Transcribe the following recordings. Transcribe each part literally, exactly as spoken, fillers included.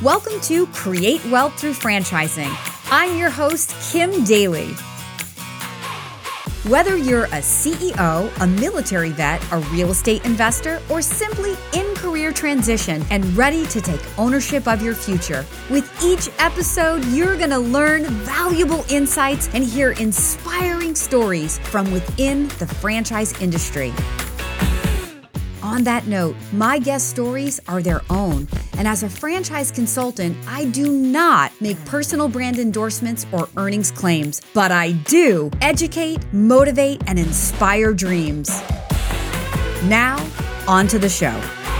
Welcome to Create Wealth Through Franchising. I'm your host, Kim Daly. Whether you're a C E O, a military vet, a real estate investor, or simply in career transition and ready to take ownership of your future, with each episode, you're going to learn valuable insights and hear inspiring stories from within the franchise industry. On that note, my guest stories are their own, and as a franchise consultant, I do not make personal brand endorsements or earnings claims, but I do educate, motivate, and inspire dreams. Now, on to the show.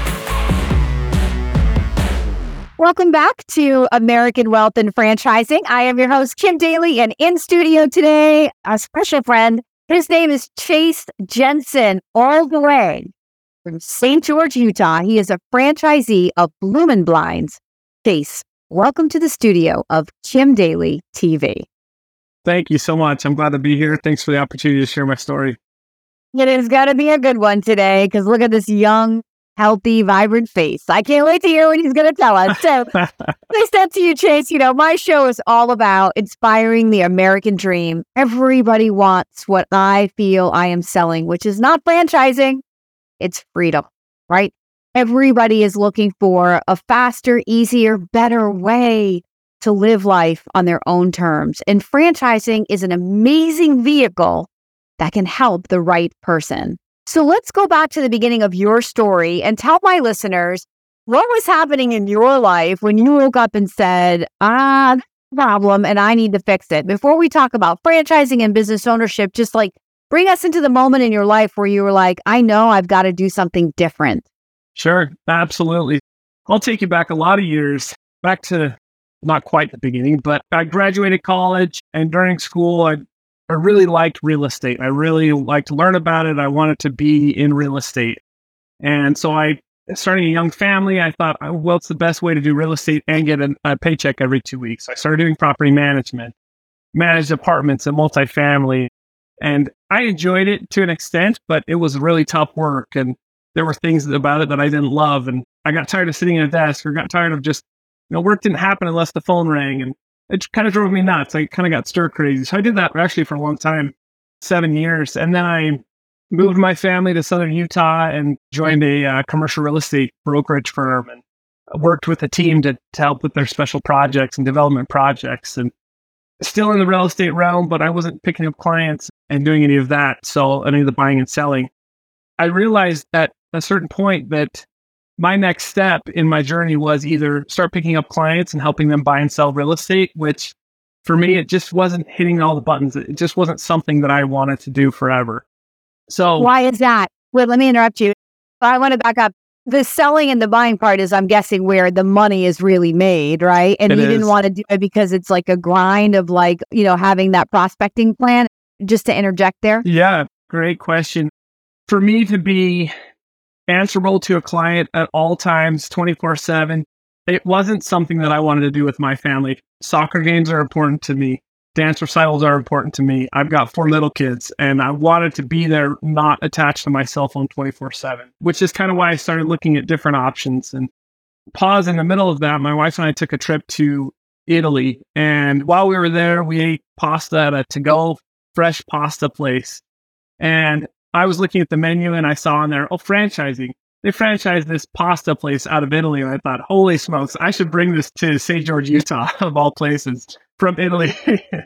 Welcome back to American Wealth and Franchising. I am your host, Kim Daly, and in studio today, a special friend. His name is Chase Jensen, all the way from Saint George, Utah. He is a franchisee of Bloomin' Blinds. Chase, welcome to the studio of Kim Daly T V. Thank you so much. I'm glad to be here. Thanks for the opportunity to share my story. It is going to be a good one today because look at this young, healthy, vibrant face. I can't wait to hear what he's going to tell us. So I said to you, Chase, you know, my show is all about inspiring the American dream. Everybody wants what I feel I am selling, which is not franchising. It's freedom, right? Everybody is looking for a faster, easier, better way to live life on their own terms. And franchising is an amazing vehicle that can help the right person. So let's go back to the beginning of your story and tell my listeners what was happening in your life when you woke up and said, ah, problem, and I need to fix it. Before we talk about franchising and business ownership, just like bring us into the moment in your life where you were like, I know I've got to do something different. Sure, absolutely. I'll take you back a lot of years, back to not quite the beginning, but I graduated college, and during school, I, I really liked real estate. I really liked to learn about it. I wanted to be in real estate. And so I, starting a young family, I thought, well, what's the best way to do real estate and get a, a paycheck every two weeks? I started doing property management, managed apartments and multifamily. And I enjoyed it to an extent, but it was really tough work. And there were things about it that I didn't love. And I got tired of sitting at a desk or got tired of just, you know, work didn't happen unless the phone rang. And it kind of drove me nuts. I kind of got stir crazy. So I did that actually for a long time, seven years. And then I moved my family to Southern Utah and joined a uh, commercial real estate brokerage firm and worked with a team to, to help with their special projects and development projects. And still in the real estate realm, but I wasn't picking up clients and doing any of that. So any of the buying and selling. I realized at a certain point that my next step in my journey was either start picking up clients and helping them buy and sell real estate, which for me, it just wasn't hitting all the buttons. It just wasn't something that I wanted to do forever. So why is that? Well, let me interrupt you. I want to back up. The selling and the buying part is, I'm guessing, where the money is really made, right? And it you is. didn't want to do it because it's like a grind of like, you know, having that prospecting plan. Just to interject there. Yeah, great question. For me to be answerable to a client at all times, twenty-four seven, it wasn't something that I wanted to do with my family. Soccer games are important to me. Dance recitals are important to me. I've got four little kids, and I wanted to be there, not attached to my cell phone twenty-four seven, which is kind of why I started looking at different options. And pause in the middle of that, my wife and I took a trip to Italy. And while we were there, we ate pasta at a to-go fresh pasta place. And I was looking at the menu and I saw on there, oh, franchising. They franchised this pasta place out of Italy. And I thought, holy smokes, I should bring this to Saint George, Utah, of all places, from Italy.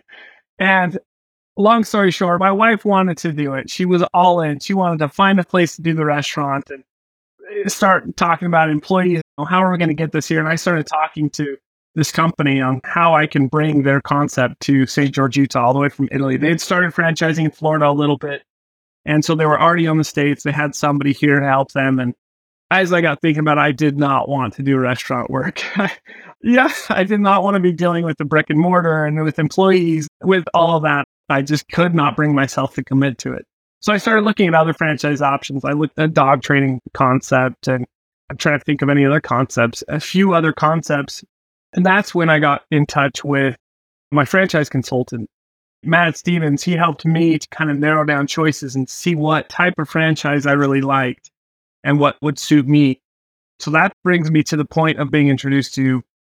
And long story short, my wife wanted to do it. She was all in. She wanted to find a place to do the restaurant and start talking about employees. You know, how are we going to get this here? And I started talking to this company on how I can bring their concept to Saint George, Utah, all the way from Italy. They had started franchising in Florida a little bit. And so they were already on the States. They had somebody here to help them. And as I got thinking about it, I did not want to do restaurant work. Yeah, I did not want to be dealing with the brick and mortar and with employees, with all of that. I just could not bring myself to commit to it. So I started looking at other franchise options. I looked at dog training concept, and I'm trying to think of any other concepts, a few other concepts. And that's when I got in touch with my franchise consultant, Matt Stevens. He helped me to kind of narrow down choices and see what type of franchise I really liked and what would suit me. So that brings me to the point of being introduced to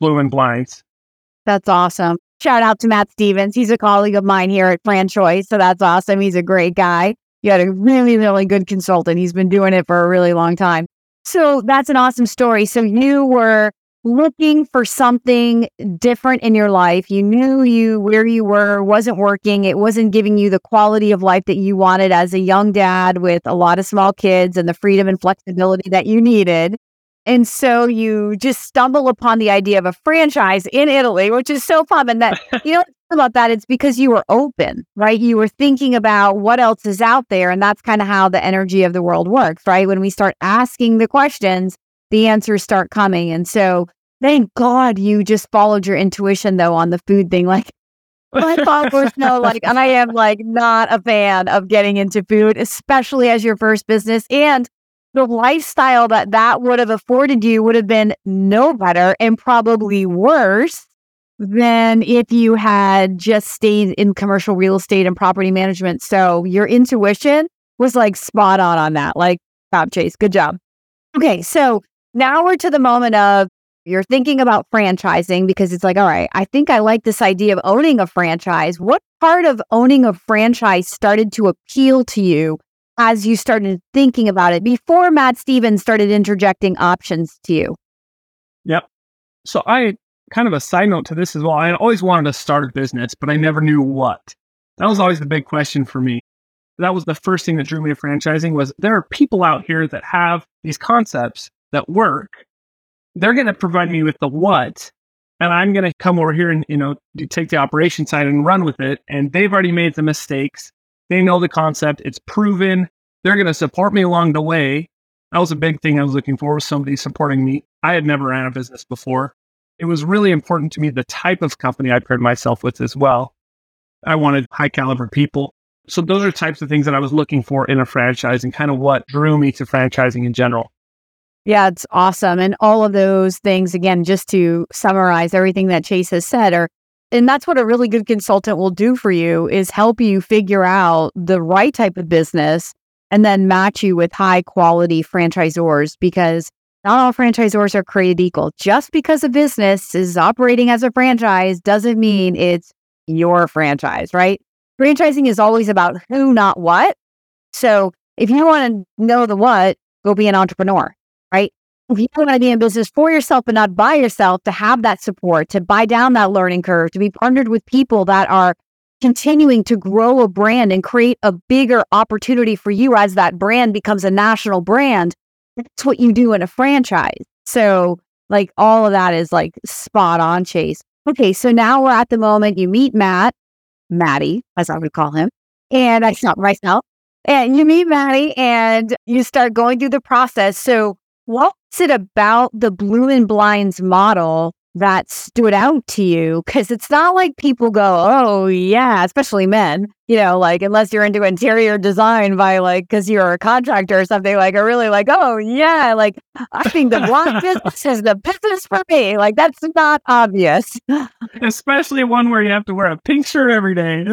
Bloomin' Blinds. That's awesome. Shout out to Matt Stevens. He's a colleague of mine here at FranChoice. So that's awesome. He's a great guy. You had a really, really good consultant. He's been doing it for a really long time. So that's an awesome story. So you were looking for something different in your life. You knew you where you were wasn't working. It wasn't giving you the quality of life that you wanted as a young dad with a lot of small kids and the freedom and flexibility that you needed. And so you just stumble upon the idea of a franchise in Italy, which is so fun. And that, you know, about that, it's because you were open, right? You were thinking about what else is out there. And that's kind of how the energy of the world works, right? When we start asking the questions, the answers start coming. And so thank God you just followed your intuition, though, on the food thing. Like, my followers know, like, and I am like not a fan of getting into food, especially as your first business. And the lifestyle that that would have afforded you would have been no better and probably worse than if you had just stayed in commercial real estate and property management. So your intuition was like spot on on that. Like, Bob Chase, good job. Okay, so now we're to the moment of you're thinking about franchising because it's like, all right, I think I like this idea of owning a franchise. What part of owning a franchise started to appeal to you as you started thinking about it before Matt Stevens started interjecting options to you? Yep. So I, kind of a side note to this as well, I always wanted to start a business, but I never knew what. That was always the big question for me. That was the first thing that drew me to franchising was there are people out here that have these concepts that work. They're going to provide me with the what, and I'm going to come over here and, you know, take the operation side and run with it. And they've already made the mistakes. They know the concept. It's proven. They're going to support me along the way. That was a big thing I was looking for, was somebody supporting me. I had never ran a business before. It was really important to me, the type of company I paired myself with as well. I wanted high caliber people. So those are types of things that I was looking for in a franchise and kind of what drew me to franchising in general. Yeah, it's awesome. And all of those things, again, just to summarize everything that Chase has said, are and that's what a really good consultant will do for you, is help you figure out the right type of business and then match you with high quality franchisors, because not all franchisors are created equal. Just because a business is operating as a franchise doesn't mean it's your franchise, right? Franchising is always about who, not what. So if you want to know the what, go be an entrepreneur, right? If you want to be in business for yourself but not by yourself, to have that support, to buy down that learning curve, to be partnered with people that are continuing to grow a brand and create a bigger opportunity for you as that brand becomes a national brand, that's what you do in a franchise. So like all of that is like spot on, Chase. Okay, so now we're at the moment you meet Matt, Matty, as I would call him, and I stop myself, and you meet Matty and you start going through the process. So what was it about the Bloomin' Blinds model that stood out to you? Because it's not like people go, oh yeah, especially men, you know, like unless you're into interior design by like, because you're a contractor or something, like are really like, oh yeah, like I think the block business is the business for me. Like that's not obvious. Especially one where you have to wear a pink shirt every day.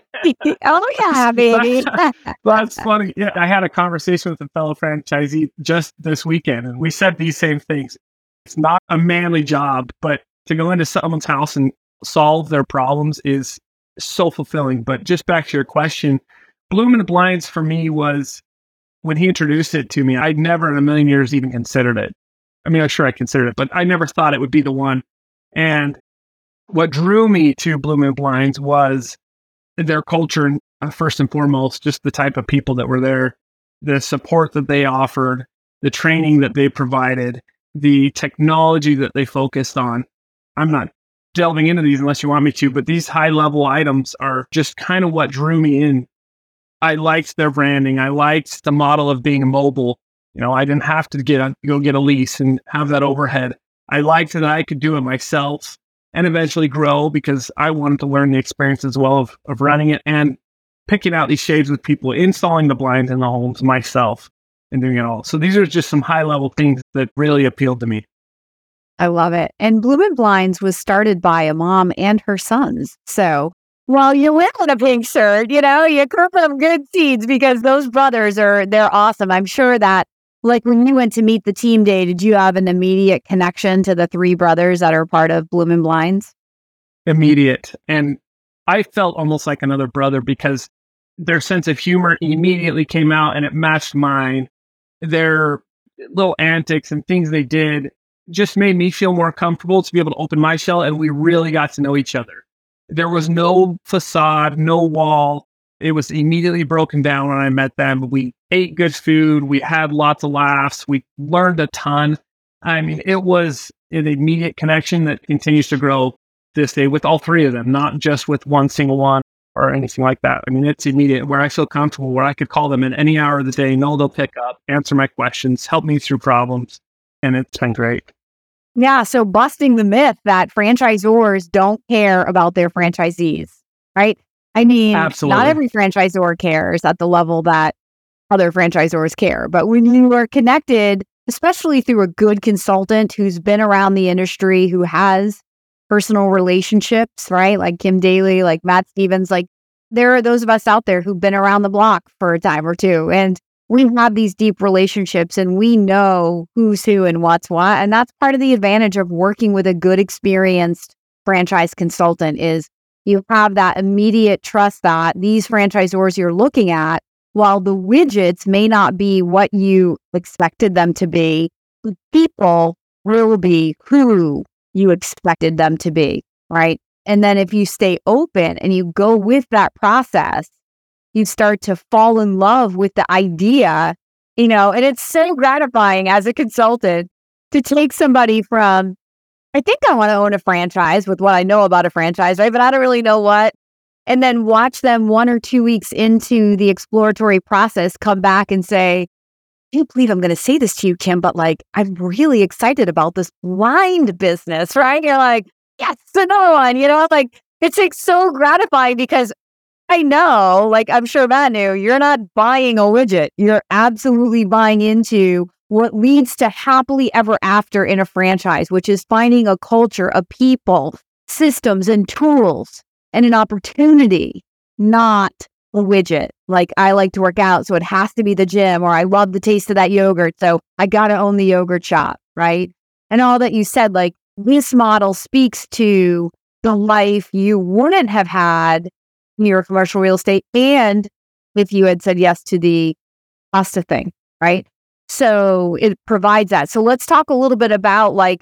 Oh yeah, baby. that's, that's funny. Yeah, I had a conversation with a fellow franchisee just this weekend, and we said these same things. It's not a manly job, but to go into someone's house and solve their problems is so fulfilling. But just back to your question, Bloomin' Blinds for me was, when he introduced it to me, I'd never in a million years even considered it. I mean, I'm sure I considered it, but I never thought it would be the one. And what drew me to Bloomin' Blinds was their culture, uh, first and foremost, just the type of people that were there, the support that they offered, the training that they provided, the technology that they focused on. I'm not delving into these unless you want me to, but these high level items are just kind of what drew me in. I liked their branding. I liked the model of being mobile. You know, I didn't have to get a, go get a lease and have that overhead. I liked that I could do it myself and eventually grow, because I wanted to learn the experience as well of, of running it and picking out these shades with people, installing the blinds in the homes myself, and doing it all. So these are just some high level things that really appealed to me. I love it. And Bloomin' Blinds was started by a mom and her sons. So while you live in a pink shirt, you know, you crop them good seeds, because those brothers are, they're awesome. I'm sure that like when you went to meet the team day, did you have an immediate connection to the three brothers that are part of Bloomin' Blinds? Immediate. And I felt almost like another brother because their sense of humor immediately came out and it matched mine. Their little antics and things they did just made me feel more comfortable to be able to open my shell, and we really got to know each other. There was no facade, no wall. It was immediately broken down when I met them. We ate good food. We had lots of laughs. We learned a ton. I mean, it was an immediate connection that continues to grow this day with all three of them, not just with one single one or anything like that. I mean, it's immediate where I feel comfortable, where I could call them at any hour of the day, know they'll pick up, answer my questions, help me through problems. And it's been great. Yeah. So busting the myth that franchisors don't care about their franchisees, right? I mean, Absolutely. Not every franchisor cares at the level that other franchisors care. But when you are connected, especially through a good consultant who's been around the industry, who has personal relationships, right? Like Kim Daly, like Matt Stevens, like there are those of us out there who've been around the block for a time or two. And we have these deep relationships and we know who's who and what's what. And that's part of the advantage of working with a good, experienced franchise consultant is you have that immediate trust that these franchisors you're looking at, while the widgets may not be what you expected them to be, the people will be who you expected them to be, right? And then if you stay open and you go with that process, you start to fall in love with the idea, you know, and it's so gratifying as a consultant to take somebody from, I think I want to own a franchise with what I know about a franchise, right? But I don't really know what. And then watch them one or two weeks into the exploratory process come back and say, I can't believe I'm going to say this to you, Kim, but like, I'm really excited about this blind business, right? You're like, yes, another one, you know, like it's like so gratifying because I know, like I'm sure Matt knew, you're not buying a widget. You're absolutely buying into what leads to happily ever after in a franchise, which is finding a culture of people, systems, and tools and an opportunity, not a widget. Like I like to work out, so it has to be the gym, or I love the taste of that yogurt, so I got to own the yogurt shop, right? And all that you said, like this model speaks to the life you wouldn't have had in your commercial real estate and if you had said yes to the pasta thing, right? So it provides that. So let's talk a little bit about like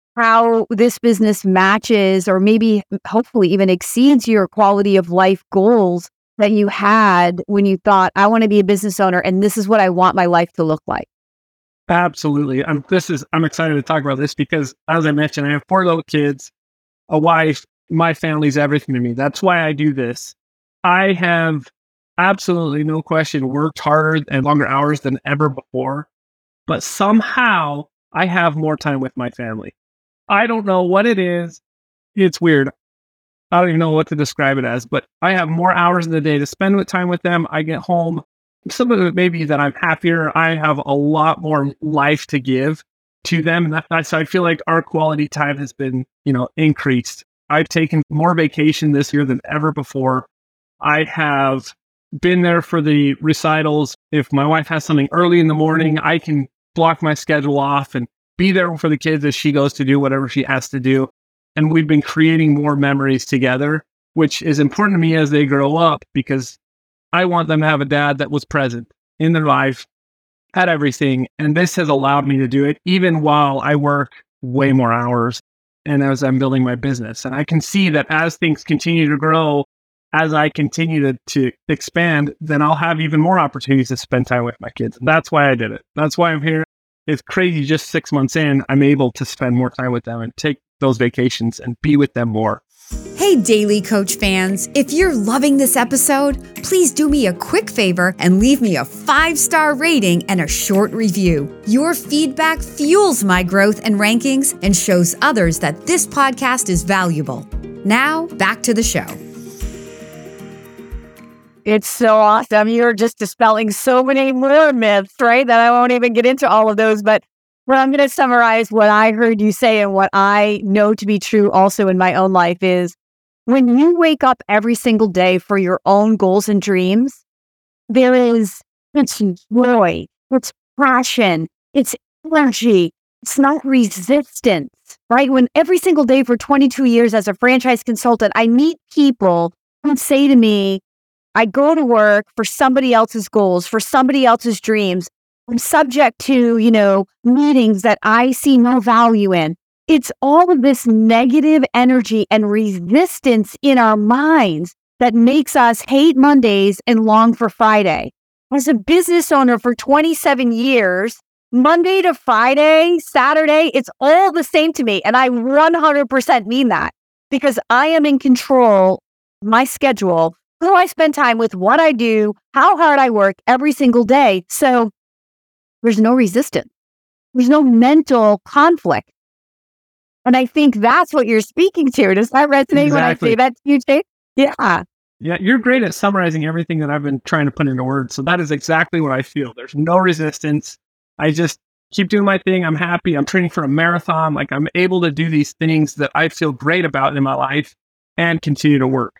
how this business matches or maybe hopefully even exceeds your quality of life goals that you had when you thought, I want to be a business owner and this is what I want my life to look like. Absolutely. I'm, this is, I'm excited to talk about this because as I mentioned, I have four little kids, a wife, my family's everything to me. That's why I do this. I have absolutely no question worked harder and longer hours than ever before, but somehow I have more time with my family. I don't know what it is. It's weird. I don't even know what to describe it as, but I have more hours in the day to spend with time with them. I get home. Some of it may be that I'm happier. I have a lot more life to give to them. And that, that's, I feel like our quality time has been, you know, increased. I've taken more vacation this year than ever before. I have been there for the recitals. If my wife has something early in the morning, I can block my schedule off and be there for the kids as she goes to do whatever she has to do. And we've been creating more memories together, which is important to me as they grow up because I want them to have a dad that was present in their life, had everything. And this has allowed me to do it even while I work way more hours and as I'm building my business. And I can see that as things continue to grow, as I continue to, to expand, then I'll have even more opportunities to spend time with my kids. And that's why I did it. That's why I'm here. It's crazy. Just six months in, I'm able to spend more time with them and take those vacations and be with them more. Hey, Daily Coach fans, if you're loving this episode, please do me a quick favor and leave me a five-star rating and a short review. Your feedback fuels my growth and rankings and shows others that this podcast is valuable. Now, back to the show. It's so awesome. You're just dispelling so many more myths, right? That I won't even get into all of those. But what I'm going to summarize what I heard you say and what I know to be true also in my own life is when you wake up every single day for your own goals and dreams, there is it's joy, it's passion, It's energy. It's not resistance, right? When every single day for twenty-two years as a franchise consultant, I meet people who say to me, I go to work for somebody else's goals, for somebody else's dreams. I'm subject to, you know, meetings that I see no value in. It's all of this negative energy and resistance in our minds that makes us hate Mondays and long for Friday. As a business owner for twenty-seven years, Monday to Friday, Saturday, it's all the same to me. And I one hundred percent mean that because I am in control of my schedule, who I spend time with, what I do, how hard I work every single day. So there's no resistance. There's no mental conflict. And I think that's what you're speaking to. Does that resonate exactly when I say that to you, Chase? Yeah. Yeah, you're great at summarizing everything that I've been trying to put into words. So that is exactly what I feel. There's no resistance. I just keep doing my thing. I'm happy. I'm training for a marathon. Like I'm able to do these things that I feel great about in my life and continue to work.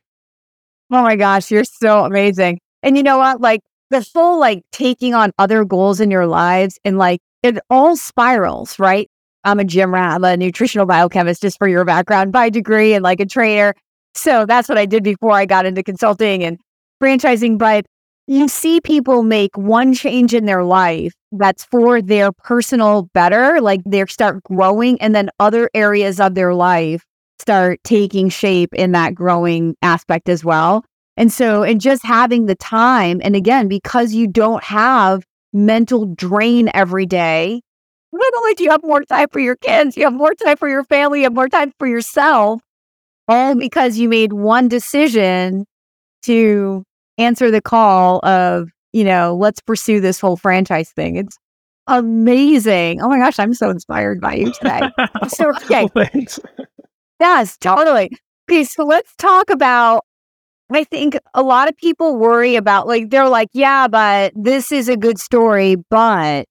Oh my gosh, you're so amazing. And you know what? Like the whole like taking on other goals in your lives and like it all spirals, right? I'm a gym rat. I'm a nutritional biochemist, just for your background, by degree and like a trainer. So that's what I did before I got into consulting and franchising. But you see people make one change in their life that's for their personal better, like they start growing, and then other areas of their life start taking shape in that growing aspect as well. And so, and just having the time, and again, because you don't have mental drain every day, not only do you have more time for your kids, you have more time for your family, you have more time for yourself, all because you made one decision to answer the call of, you know, let's pursue this whole franchise thing. It's amazing. Oh my gosh, I'm so inspired by you today. So, okay. Thanks. Yes, totally. Okay, so let's talk about, I think a lot of people worry about, like, they're like, yeah, but this is a good story, but.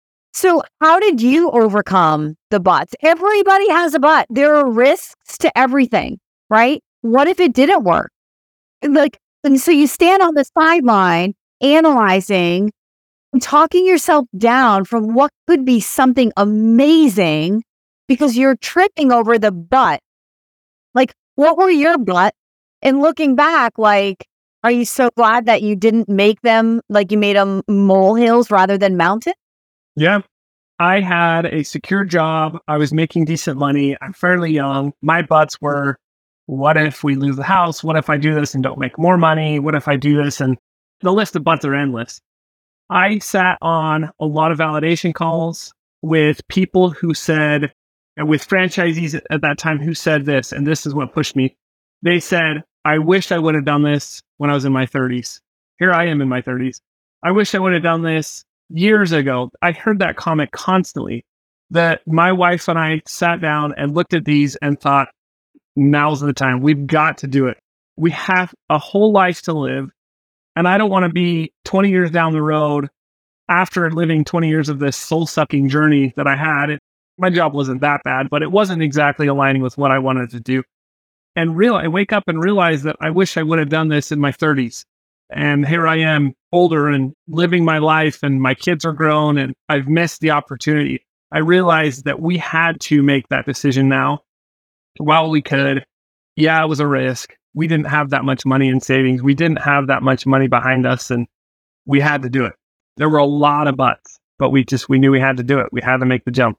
So how did you overcome the buts? Everybody has a but. There are risks to everything, right? What if it didn't work? Like, and so you stand on the sideline analyzing and talking yourself down from what could be something amazing because you're tripping over the but. Like, what were your but? And looking back, like, are you so glad that you didn't make them, like you made them molehills rather than mountains? Yeah. I had a secure job. I was making decent money. I'm fairly young. My buts were, what if we lose the house? What if I do this and don't make more money? What if I do this? And the list of buts are endless. I sat on a lot of validation calls with people who said, and with franchisees at that time who said this, and this is what pushed me. They said, I wish I would have done this when I was in my thirties. Here I am in my thirties. I wish I would have done this years ago. I heard that comment constantly, that my wife and I sat down and looked at these and thought, now's the time. We've got to do it. We have a whole life to live. And I don't want to be twenty years down the road after living twenty years of this soul-sucking journey that I had. It, my job wasn't that bad, but it wasn't exactly aligning with what I wanted to do. And real, I wake up and realize that I wish I would have done this in my thirties. And here I am, older and living my life, and my kids are grown, and I've missed the opportunity. I realized that we had to make that decision now while we could. Yeah, it was a risk. We didn't have that much money in savings. We didn't have that much money behind us, and we had to do it. There were a lot of buts, but we just, we knew we had to do it. We had to make the jump.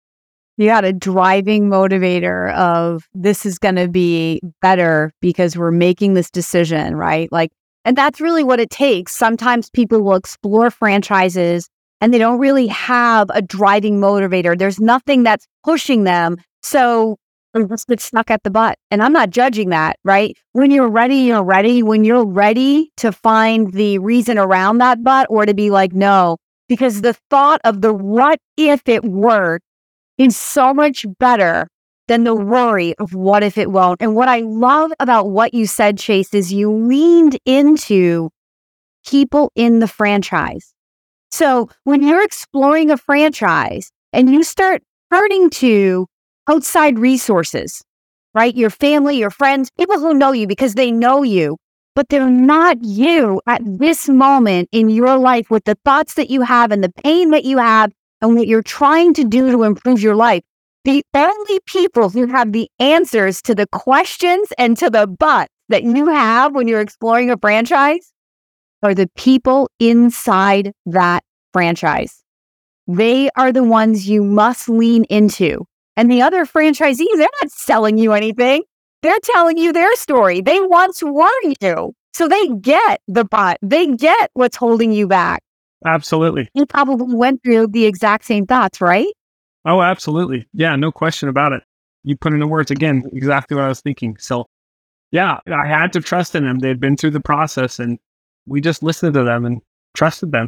You had a driving motivator of this is going to be better because we're making this decision, right? Like, and that's really what it takes. Sometimes people will explore franchises and they don't really have a driving motivator. There's nothing that's pushing them. So they just get stuck at the butt. And I'm not judging that, right? When you're ready, you're ready. When you're ready to find the reason around that butt, or to be like, no, because the thought of the what if it worked is so much better than the worry of what if it won't. And what I love about what you said, Chase, is you leaned into people in the franchise. So when you're exploring a franchise and you start turning to outside resources, right? Your family, your friends, people who know you because they know you, but they're not you at this moment in your life with the thoughts that you have and the pain that you have and what you're trying to do to improve your life. The only people who have the answers to the questions and to the buts that you have when you're exploring a franchise are the people inside that franchise. They are the ones you must lean into. And the other franchisees, they're not selling you anything. They're telling you their story. They once were you. So they get the butt. They get what's holding you back. Absolutely. You probably went through the exact same thoughts, right? Oh, absolutely. Yeah, no question about it. You put into words again, exactly what I was thinking. So yeah, I had to trust in them. They'd been through the process and we just listened to them and trusted them.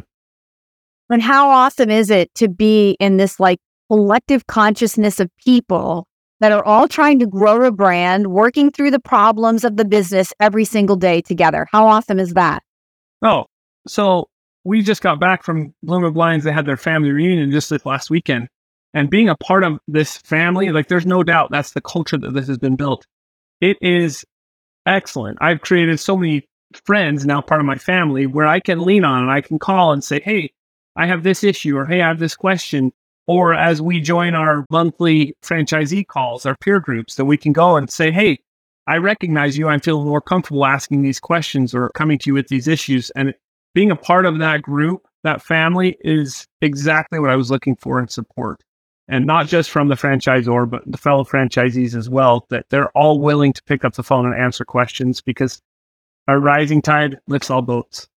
And how awesome is it to be in this like collective consciousness of people that are all trying to grow a brand, working through the problems of the business every single day together. How awesome is that? Oh, so we just got back from Blooming Blinds. They had their family reunion just this last weekend. And being a part of this family, like there's no doubt that's the culture that this has been built. It is excellent. I've created so many friends now part of my family where I can lean on and I can call and say, hey, I have this issue, or hey, I have this question. Or as we join our monthly franchisee calls, our peer groups, that we can go and say, hey, I recognize you. I feel more comfortable asking these questions or coming to you with these issues. And being a part of that group, that family, is exactly what I was looking for in support. And not just from the franchisor, but the fellow franchisees as well, that they're all willing to pick up the phone and answer questions because a rising tide lifts all boats.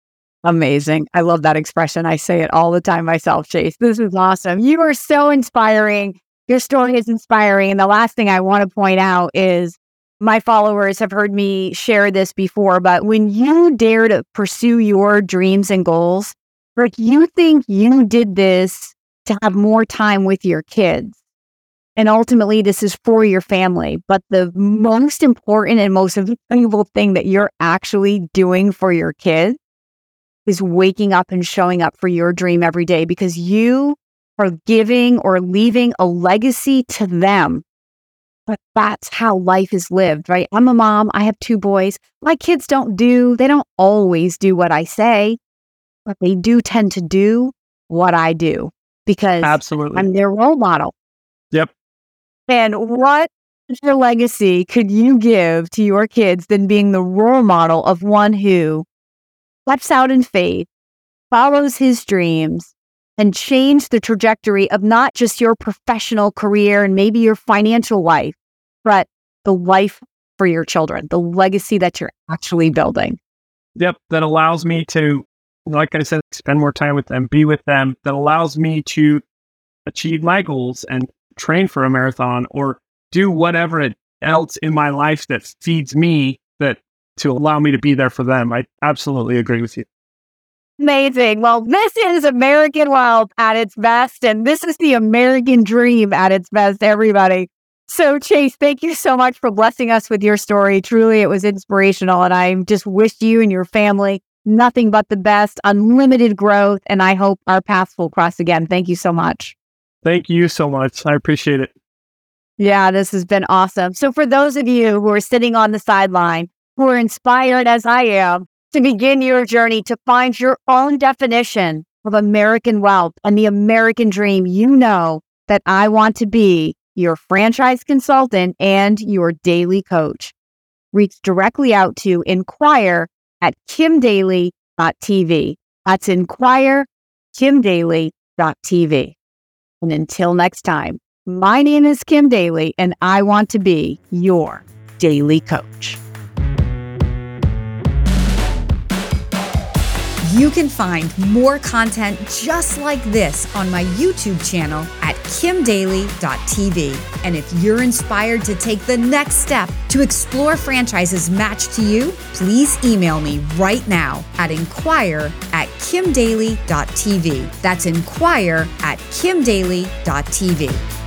Amazing. I love that expression. I say it all the time myself, Chase. This is awesome. You are so inspiring. Your story is inspiring. And the last thing I want to point out is my followers have heard me share this before, but when you dare to pursue your dreams and goals, like you think you did this to have more time with your kids. And ultimately, this is for your family. But the most important and most valuable thing that you're actually doing for your kids is waking up and showing up for your dream every day, because you are giving or leaving a legacy to them. But that's how life is lived, right? I'm a mom. I have two boys. My kids don't do, they don't always do what I say, but they do tend to do what I do because Absolutely. I'm their role model. Yep. And what your legacy could you give to your kids than being the role model of one who steps out in faith, follows his dreams, and change the trajectory of not just your professional career and maybe your financial life, but the life for your children, the legacy that you're actually building. Yep. That allows me to, like I said, spend more time with them, be with them. That allows me to achieve my goals and train for a marathon or do whatever else in my life that feeds me, that to allow me to be there for them. I absolutely agree with you. Amazing. Well, this is American Wealth at its best, and this is the American dream at its best, everybody. So, Chase, thank you so much for blessing us with your story. Truly, it was inspirational, and I just wish you and your family nothing but the best, unlimited growth, and I hope our paths will cross again. Thank you so much. Thank you so much. I appreciate it. Yeah, this has been awesome. So for those of you who are sitting on the sideline, who are inspired as I am to begin your journey to find your own definition of American wealth and the American dream, you know that I want to be your franchise consultant and your daily coach. Reach directly out to inquire at kim daly dot t v. That's inquire kim daly dot t v. And until next time, my name is Kim Daly, and I want to be your daily coach. You can find more content just like this on my YouTube channel at kim daly dot t v. And if you're inspired to take the next step to explore franchises matched to you, please email me right now at inquire at kim daly dot t v. That's inquire at kim daly dot t v.